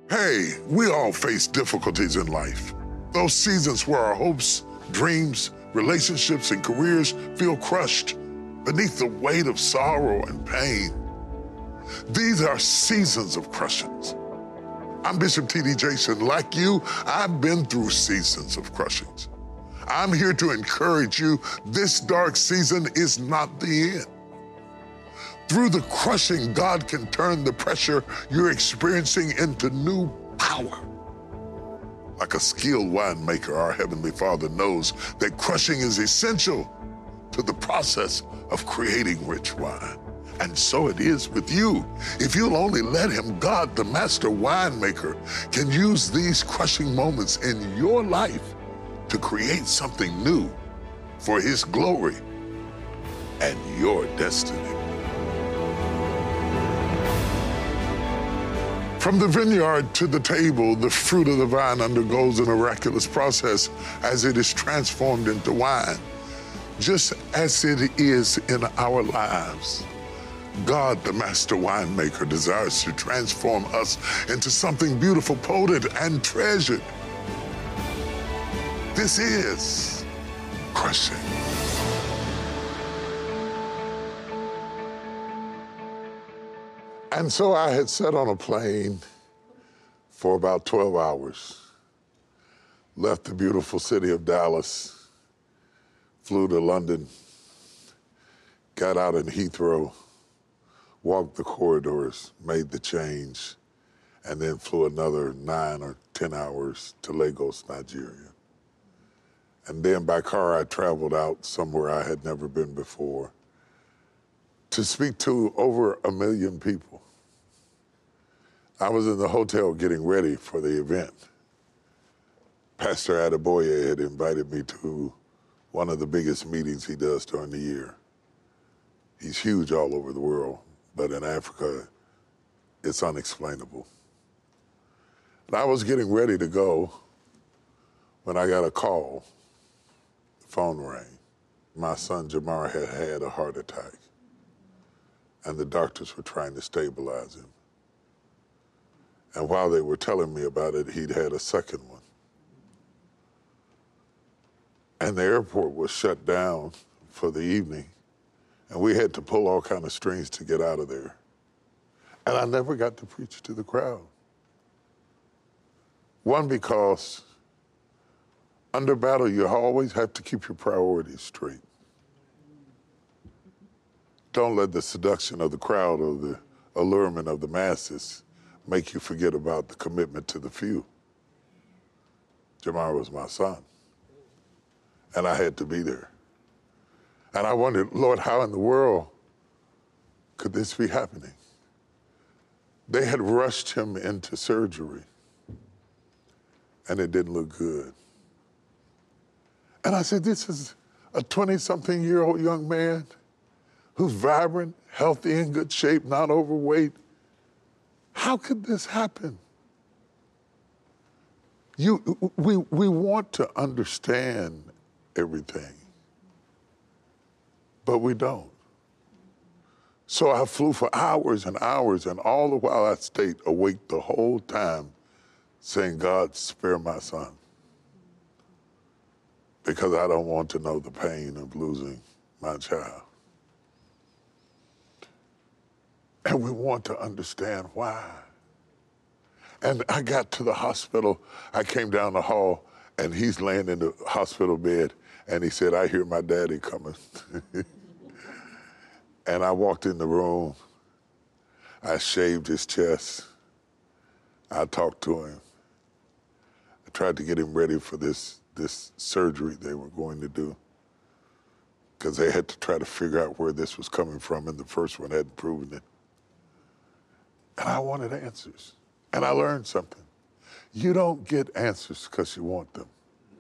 Hey, we all face difficulties in life. Those seasons where our hopes, dreams, relationships, and careers feel crushed beneath the weight of sorrow and pain. These are seasons of crushings. I'm Bishop T.D. Jason. Like you, I've been through seasons of crushings. I'm here to encourage you, this dark season is not the end. Through the crushing, God can turn the pressure you're experiencing into new power. Like a skilled winemaker, our Heavenly Father knows that crushing is essential to the process of creating rich wine. And so it is with you. If you'll only let Him, God, the master winemaker, can use these crushing moments in your life to create something new for His glory and your destiny. From the vineyard to the table, the fruit of the vine undergoes a miraculous process as it is transformed into wine. Just as it is in our lives, God, the master winemaker, desires to transform us into something beautiful, potent, and treasured. This is crushing. And so I had sat on a plane for about 12 hours, left the beautiful city of Dallas, flew to London, got out in Heathrow, walked the corridors, made the change, and then flew another 9 or 10 hours to Lagos, Nigeria. And then by car, I traveled out somewhere I had never been before to speak to over 1 million people. I was in the hotel getting ready for the event. Pastor Adeboye had invited me to one of the biggest meetings he does during the year. He's huge all over the world, but in Africa, it's unexplainable. And I was getting ready to go when I got a call. The phone rang. My son Jamar had had a heart attack, and the doctors were trying to stabilize him. And while they were telling me about it, he'd had a second one. And the airport was shut down for the evening, and we had to pull all kind of strings to get out of there. And I never got to preach to the crowd. One, because under battle, you always have to keep your priorities straight. Don't let the seduction of the crowd or the allurement of the masses make you forget about the commitment to the few. Jamar was my son, and I had to be there. And I wondered, Lord, how in the world could this be happening? They had rushed him into surgery, and it didn't look good. And I said, this is a 20-something-year-old young man who's vibrant, healthy, in good shape, not overweight. How could this happen? We want to understand everything, but we don't. So I flew for hours and hours, and all the while I stayed awake the whole time saying, God, spare my son, because I don't want to know the pain of losing my child. And we want to understand why. And I got to the hospital. I came down the hall, and he's laying in the hospital bed, and he said, I hear my daddy coming. And I walked in the room. I shaved his chest. I talked to him. I tried to get him ready for this surgery they were going to do, because they had to try to figure out where this was coming from, and the first one hadn't proven it. And I wanted answers. And I learned something. You don't get answers because you want them.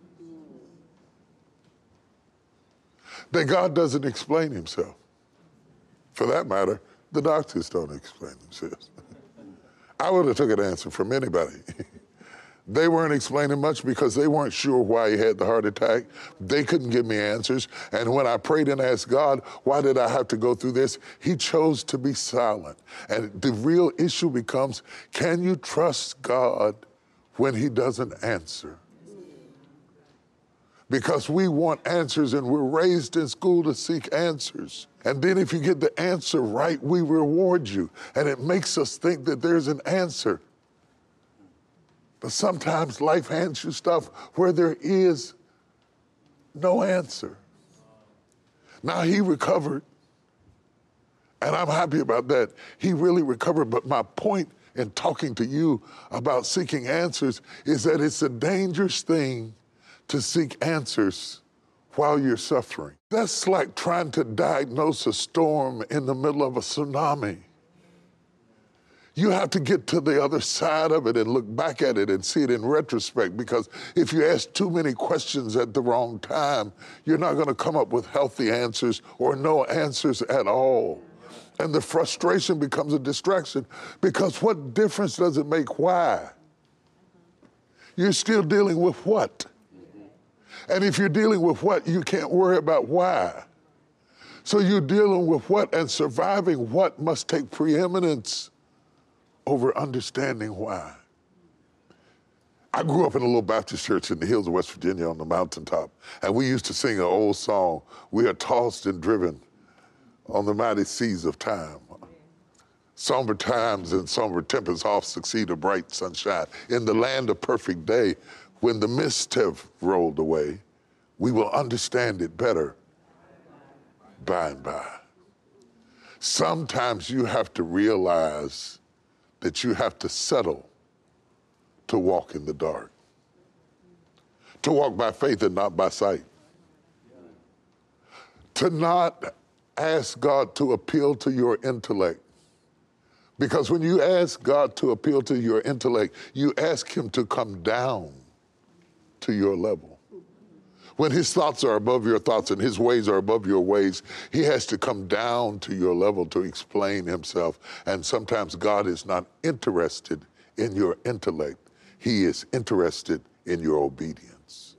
That God doesn't explain Himself. For that matter, the doctors don't explain themselves. I would have took an answer from anybody. They weren't explaining much because they weren't sure why he had the heart attack. They couldn't give me answers. And when I prayed and asked God, why did I have to go through this? He chose to be silent. And the real issue becomes, can you trust God when he doesn't answer? Because we want answers and we're raised in school to seek answers. And then if you get the answer right, we reward you. And it makes us think that there's an answer. But sometimes life hands you stuff where there is no answer. Now, he recovered, and I'm happy about that. He really recovered, but my point in talking to you about seeking answers is that it's a dangerous thing to seek answers while you're suffering. That's like trying to diagnose a storm in the middle of a tsunami. You have to get to the other side of it and look back at it and see it in retrospect, because if you ask too many questions at the wrong time, you're not going to come up with healthy answers or no answers at all. And the frustration becomes a distraction, because what difference does it make why? You're still dealing with what? And if you're dealing with what, you can't worry about why. So you're dealing with what, and surviving what must take preeminence over understanding why. I grew up in a little Baptist church in the hills of West Virginia on the mountaintop, and we used to sing an old song, "We are tossed and driven on the mighty seas of time. Somber times and somber tempests oft succeed a bright sunshine. In the land of perfect day, when the mists have rolled away, we will understand it better by and by." Sometimes you have to realize that you have to settle to walk in the dark, to walk by faith and not by sight, to not ask God to appeal to your intellect. Because when you ask God to appeal to your intellect, you ask him to come down to your level. When his thoughts are above your thoughts and his ways are above your ways, he has to come down to your level to explain himself. And sometimes God is not interested in your intellect. He is interested in your obedience.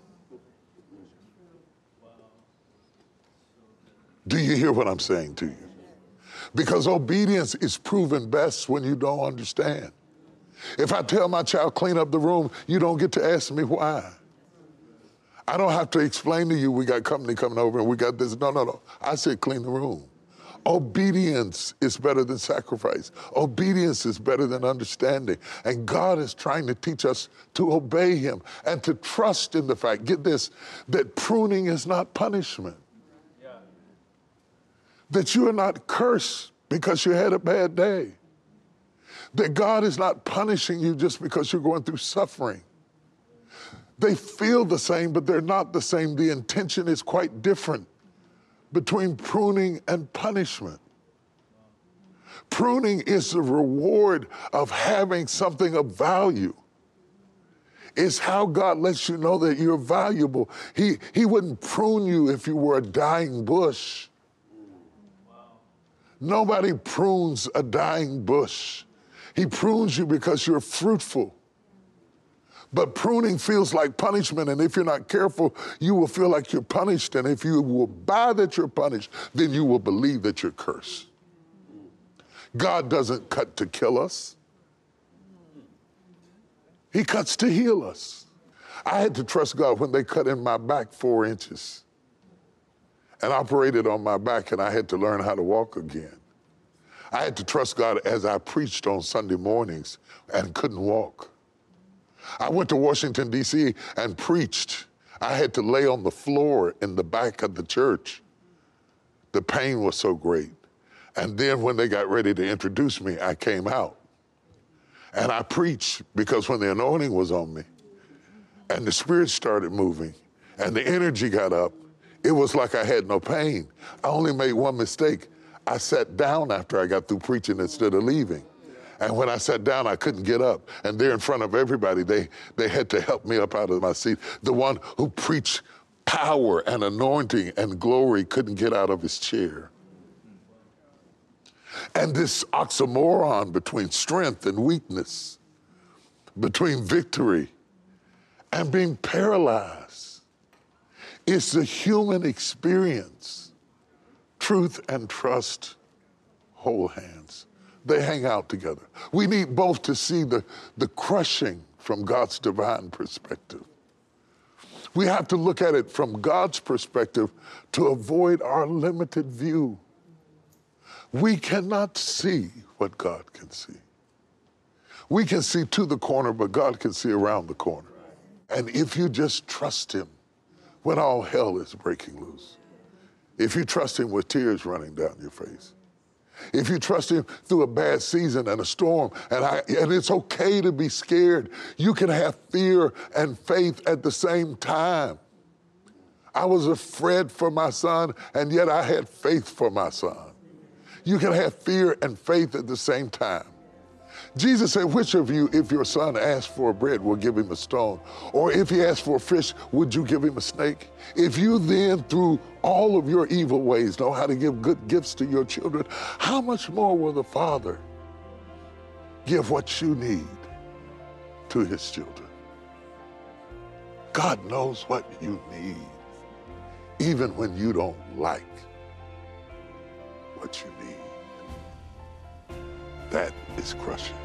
Do you hear what I'm saying to you? Because obedience is proven best when you don't understand. If I tell my child, clean up the room, you don't get to ask me why. I don't have to explain to you, we got company coming over and we got this. No. I said, clean the room. Obedience is better than sacrifice. Obedience is better than understanding. And God is trying to teach us to obey him and to trust in the fact, get this, that pruning is not punishment. Yeah. That you are not cursed because you had a bad day. That God is not punishing you just because you're going through suffering. They feel the same, but they're not the same. The intention is quite different between pruning and punishment. Pruning is the reward of having something of value. It's how God lets you know that you're valuable. He wouldn't prune you if you were a dying bush. Nobody prunes a dying bush. He prunes you because you're fruitful. But pruning feels like punishment, and if you're not careful, you will feel like you're punished, and if you will buy that you're punished, then you will believe that you're cursed. God doesn't cut to kill us. He cuts to heal us. I had to trust God when they cut in my back 4 inches and operated on my back, and I had to learn how to walk again. I had to trust God as I preached on Sunday mornings and couldn't walk. I went to Washington, D.C. and preached. I had to lay on the floor in the back of the church. The pain was so great. And then when they got ready to introduce me, I came out. And I preached because when the anointing was on me and the Spirit started moving and the energy got up, it was like I had no pain. I only made one mistake. I sat down after I got through preaching instead of leaving. And when I sat down, I couldn't get up. And there in front of everybody, they had to help me up out of my seat. The one who preached power and anointing and glory couldn't get out of his chair. And this oxymoron between strength and weakness between victory and being paralyzed. It's the human experience. Truth and trust hold hands. They hang out together. We need both to see the crushing from God's divine perspective. We have to look at it from God's perspective to avoid our limited view. We cannot see what God can see. We can see to the corner, but God can see around the corner. And if you just trust him when all hell is breaking loose, if you trust him with tears running down your face, if you trust him through a bad season and a storm, and it's okay to be scared, you can have fear and faith at the same time. I was afraid for my son, and yet I had faith for my son. You can have fear and faith at the same time. Jesus said, which of you, if your son asks for bread, will give him a stone? Or if he asks for a fish, would you give him a snake? If you then, through all of your evil ways, know how to give good gifts to your children, how much more will the Father give what you need to his children? God knows what you need, even when you don't like what you need. That is crushing.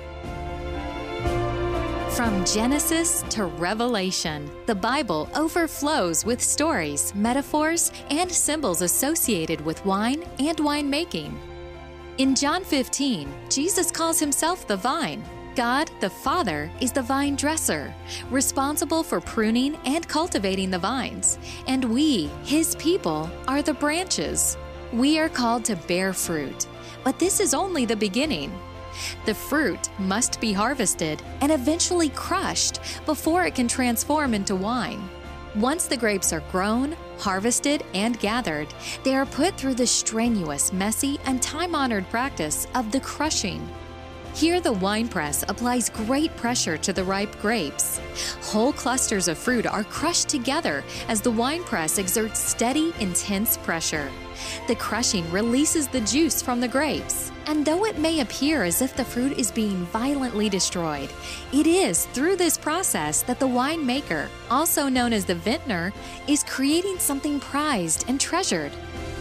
From Genesis to Revelation, the Bible overflows with stories, metaphors, and symbols associated with wine and winemaking. In John 15, Jesus calls himself the vine. God, the Father, is the vine dresser, responsible for pruning and cultivating the vines, and we, his people, are the branches. We are called to bear fruit, but this is only the beginning. The fruit must be harvested and eventually crushed before it can transform into wine. Once the grapes are grown, harvested, and gathered, they are put through the strenuous, messy, and time-honored practice of the crushing. Here, the wine press applies great pressure to the ripe grapes. Whole clusters of fruit are crushed together as the wine press exerts steady, intense pressure. The crushing releases the juice from the grapes. And though it may appear as if the fruit is being violently destroyed, it is through this process that the winemaker, also known as the vintner, is creating something prized and treasured.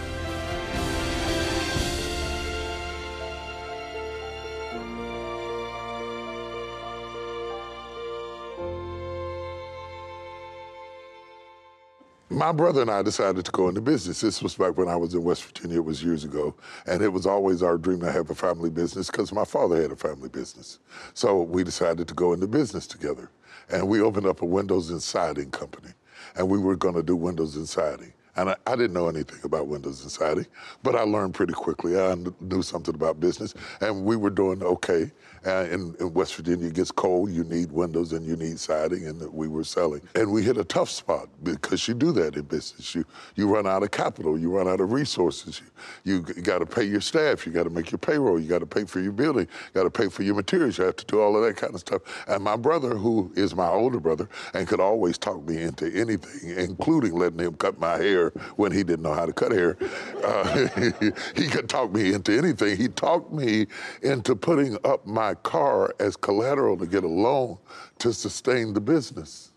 My brother and I decided to go into business. This was back when I was in West Virginia. It was years ago. And it was always our dream to have a family business because my father had a family business. So we decided to go into business together. And we opened up a windows and siding company. And we were going to do windows and siding. And I didn't know anything about windows and siding, but I learned pretty quickly. I knew something about business, and we were doing okay. In West Virginia, it gets cold, you need windows and you need siding, and we were selling. And we hit a tough spot because you do that in business. You run out of capital, you run out of resources. You got to pay your staff, you got to make your payroll, you got to pay for your building, you got to pay for your materials, you have to do all of that kind of stuff. And my brother, who is my older brother, and could always talk me into anything, including letting him cut my hair when he didn't know how to cut hair. He could talk me into anything. He talked me into putting up my car as collateral to get a loan to sustain the business.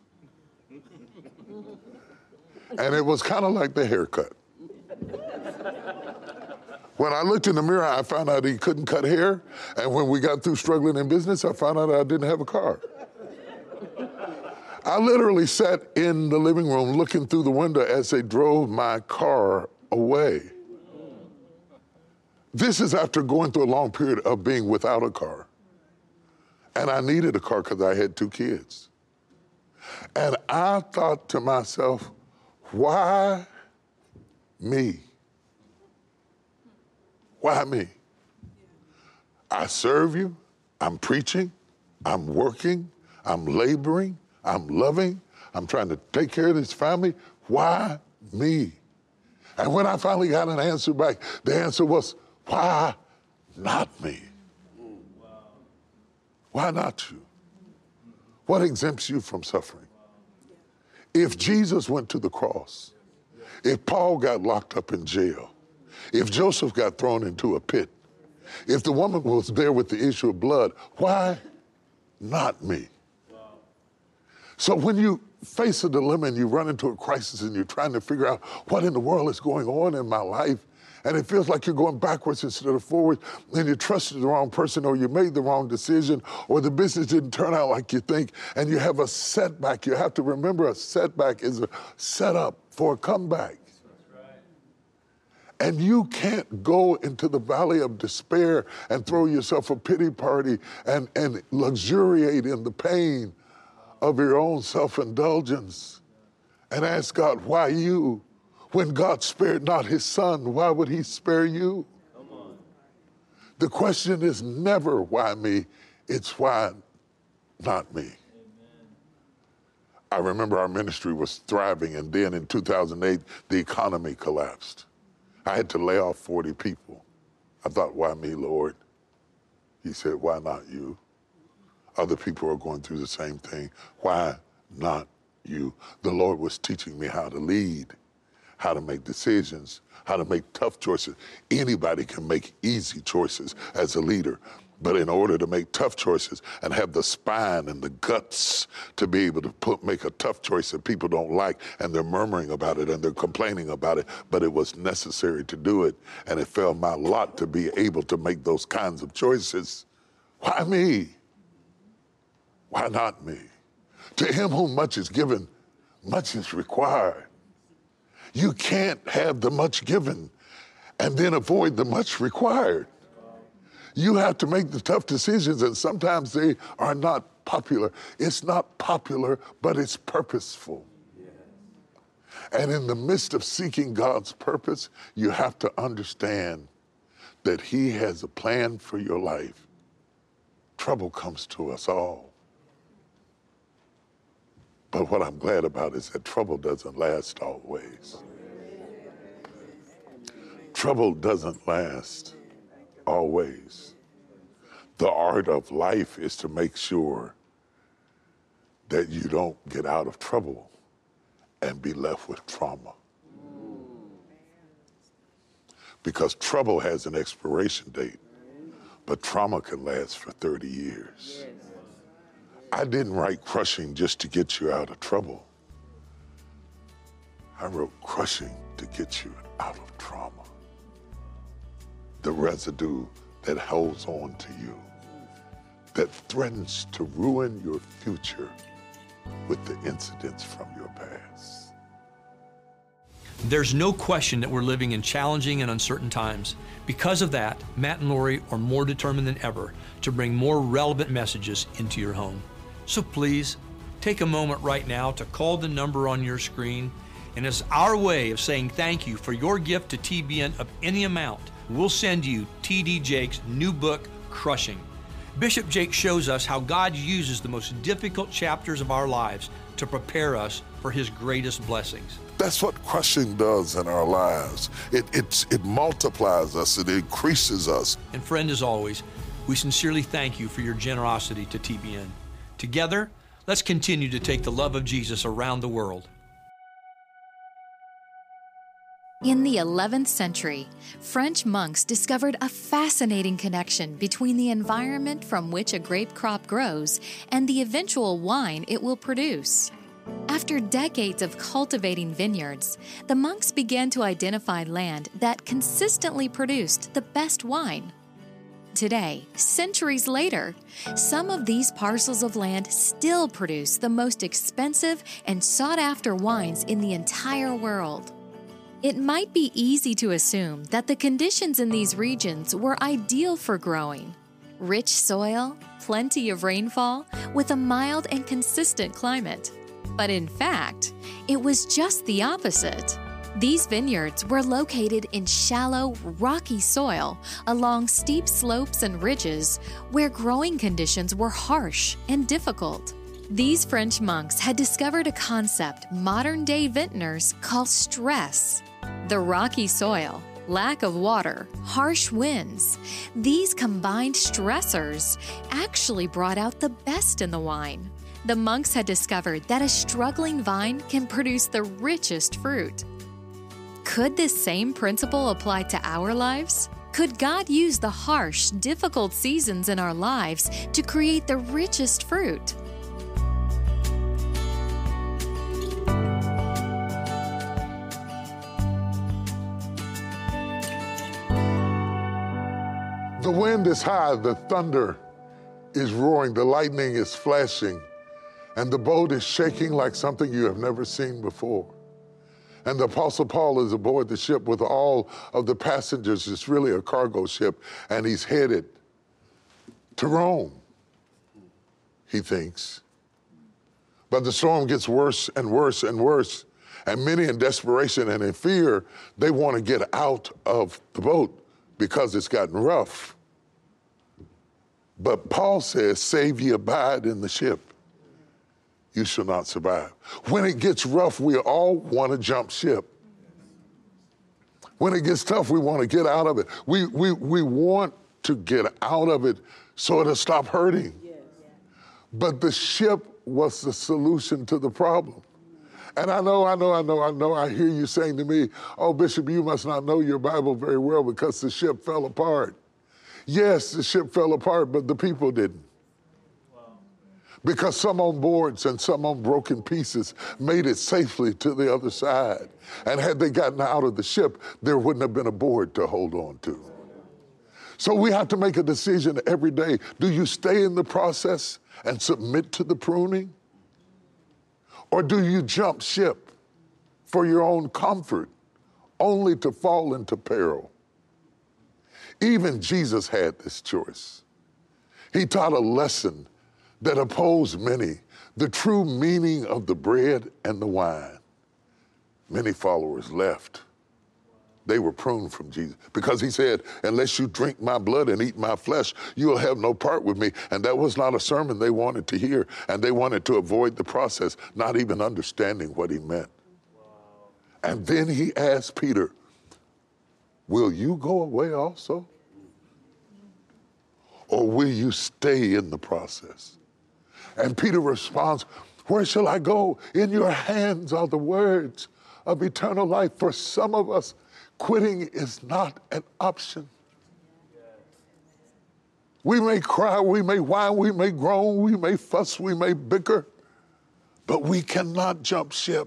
And it was kind of like the haircut. When I looked in the mirror, I found out he couldn't cut hair. And when we got through struggling in business, I found out I didn't have a car. I literally sat in the living room looking through the window as they drove my car away. This is after going through a long period of being without a car. And I needed a car because I had 2 kids. And I thought to myself, why me? Why me? I serve you, I'm preaching, I'm working, I'm laboring, I'm loving, I'm trying to take care of this family. Why me? And when I finally got an answer back, the answer was, why not me? Why not you? What exempts you from suffering? If Jesus went to the cross, if Paul got locked up in jail, if Joseph got thrown into a pit, if the woman was there with the issue of blood, why not me? So when you face a dilemma and you run into a crisis and you're trying to figure out what in the world is going on in my life, and it feels like you're going backwards instead of forward, and you trusted the wrong person, or you made the wrong decision, or the business didn't turn out like you think, and you have a setback, you have to remember a setback is a setup for a comeback. And you can't go into the valley of despair and throw yourself a pity party and luxuriate in the pain of your own self-indulgence and ask God, why you? When God spared not his son, why would he spare you? Come on. The question is never why me, it's why not me. Amen. I remember our ministry was thriving, and then in 2008, the economy collapsed. I had to lay off 40 people. I thought, why me, Lord? He said, why not you? Other people are going through the same thing. Why not you? The Lord was teaching me how to lead, how to make decisions, how to make tough choices. Anybody can make easy choices as a leader, but in order to make tough choices and have the spine and the guts to be able to make a tough choice that people don't like, and they're murmuring about it and they're complaining about it, but it was necessary to do it, and it fell my lot to be able to make those kinds of choices. Why me? Why not me? To him whom much is given, much is required. You can't have the much given and then avoid the much required. You have to make the tough decisions, and sometimes they are not popular. It's not popular, but it's purposeful. And in the midst of seeking God's purpose, you have to understand that he has a plan for your life. Trouble comes to us all. But what I'm glad about is that trouble doesn't last always. Trouble doesn't last always. The art of life is to make sure that you don't get out of trouble and be left with trauma. Because trouble has an expiration date, but trauma can last for 30 years. I didn't write Crushing just to get you out of trouble. I wrote Crushing to get you out of trauma. The residue that holds on to you, that threatens to ruin your future with the incidents from your past. There's no question that we're living in challenging and uncertain times. Because of that, Matt and Lori are more determined than ever to bring more relevant messages into your home. So please, take a moment right now to call the number on your screen, and as our way of saying thank you for your gift to TBN of any amount, we'll send you T.D. Jakes' new book, Crushing. Bishop Jake shows us how God uses the most difficult chapters of our lives to prepare us for his greatest blessings. That's what Crushing does in our lives. It multiplies us, it increases us. And friend, as always, we sincerely thank you for your generosity to TBN. Together, let's continue to take the love of Jesus around the world. In the 11th century, French monks discovered a fascinating connection between the environment from which a grape crop grows and the eventual wine it will produce. After decades of cultivating vineyards, the monks began to identify land that consistently produced the best wine. Today, centuries later, some of these parcels of land still produce the most expensive and sought-after wines in the entire world. It might be easy to assume that the conditions in these regions were ideal for growing. Rich soil, plenty of rainfall, with a mild and consistent climate. But in fact, it was just the opposite. These vineyards were located in shallow, rocky soil along steep slopes and ridges where growing conditions were harsh and difficult. These French monks had discovered a concept modern-day vintners call stress. The rocky soil, lack of water, harsh winds, these combined stressors actually brought out the best in the wine. The monks had discovered that a struggling vine can produce the richest fruit. Could this same principle apply to our lives? Could God use the harsh, difficult seasons in our lives to create the richest fruit? The wind is high, the thunder is roaring, the lightning is flashing, and the boat is shaking like something you have never seen before. And the Apostle Paul is aboard the ship with all of the passengers. It's really a cargo ship, and he's headed to Rome, he thinks. But the storm gets worse and worse and worse, and many in desperation and in fear, they want to get out of the boat because it's gotten rough. But Paul says, save ye abide in the ship, you shall not survive. When it gets rough, we all want to jump ship. When it gets tough, we want to get out of it. We want to get out of it so it'll stop hurting. Yes. But the ship was the solution to the problem. And I hear you saying to me, oh, Bishop, you must not know your Bible very well because the ship fell apart. Yes, the ship fell apart, but the people didn't. Wow. Because some on boards and some on broken pieces made it safely to the other side. And had they gotten out of the ship, there wouldn't have been a board to hold on to. So we have to make a decision every day. Do you stay in the process and submit to the pruning? Or do you jump ship for your own comfort, only to fall into peril? Even Jesus had this choice. He taught a lesson that opposed many, the true meaning of the bread and the wine. Many followers left. They were pruned from Jesus because he said, unless you drink my blood and eat my flesh, you will have no part with me. And that was not a sermon they wanted to hear. And they wanted to avoid the process, not even understanding what he meant. Wow. And then he asked Peter, will you go away also? Or will you stay in the process? And Peter responds, where shall I go? In your hands are the words of eternal life. For some of us, quitting is not an option. We may cry, we may whine, we may groan, we may fuss, we may bicker, but we cannot jump ship.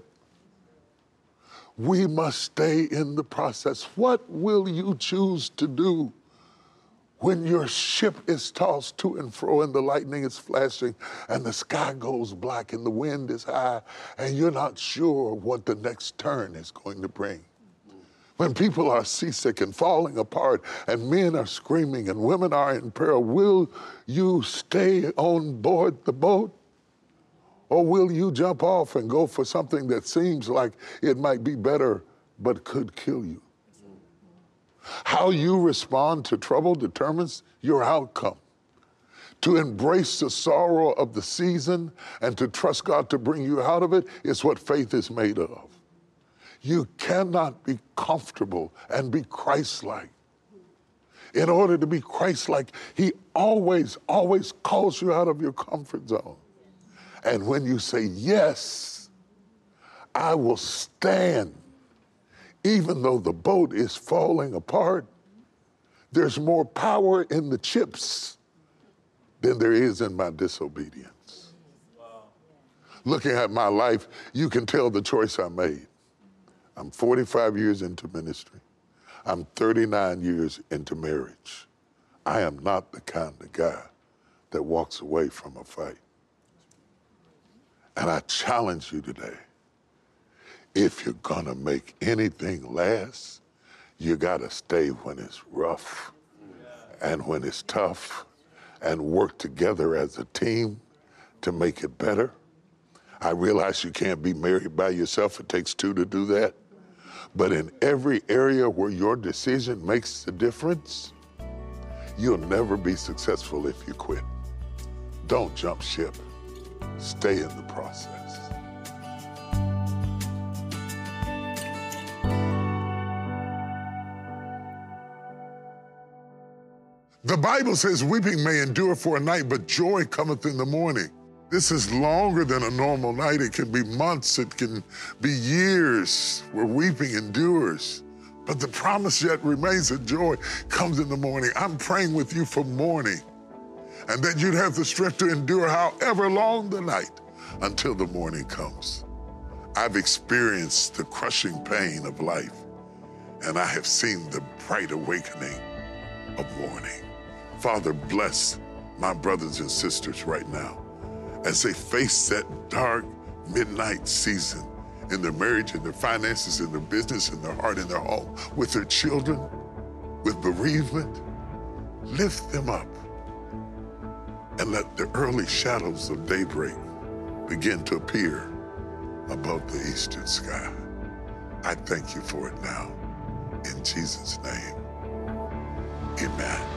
We must stay in the process. What will you choose to do when your ship is tossed to and fro and the lightning is flashing and the sky goes black and the wind is high and you're not sure what the next turn is going to bring? When people are seasick and falling apart and men are screaming and women are in peril, will you stay on board the boat? Or will you jump off and go for something that seems like it might be better but could kill you? How you respond to trouble determines your outcome. To embrace the sorrow of the season and to trust God to bring you out of it is what faith is made of. You cannot be comfortable and be Christ-like. In order to be Christ-like, he always calls you out of your comfort zone. And when you say, yes, I will stand, even though the boat is falling apart, there's more power in the chips than there is in my disobedience. Wow. Looking at my life, you can tell the choice I made. I'm 45 years into ministry. I'm 39 years into marriage. I am not the kind of guy that walks away from a fight. And I challenge you today, if you're gonna make anything last, you gotta stay when it's rough and when it's tough and work together as a team to make it better. I realize you can't be married by yourself. It takes two to do that. But in every area where your decision makes the difference, you'll never be successful if you quit. Don't jump ship. Stay in the process. The Bible says weeping may endure for a night, but joy cometh in the morning. This is longer than a normal night. It can be months, it can be years where weeping endures. But the promise yet remains that joy comes in the morning. I'm praying with you for morning, and that you'd have the strength to endure however long the night until the morning comes. I've experienced the crushing pain of life, and I have seen the bright awakening of morning. Father, bless my brothers and sisters right now as they face that dark midnight season in their marriage, in their finances, in their business, in their heart, in their home, with their children, with bereavement. Lift them up and let the early shadows of daybreak begin to appear above the eastern sky. I thank you for it now. In Jesus' name, amen.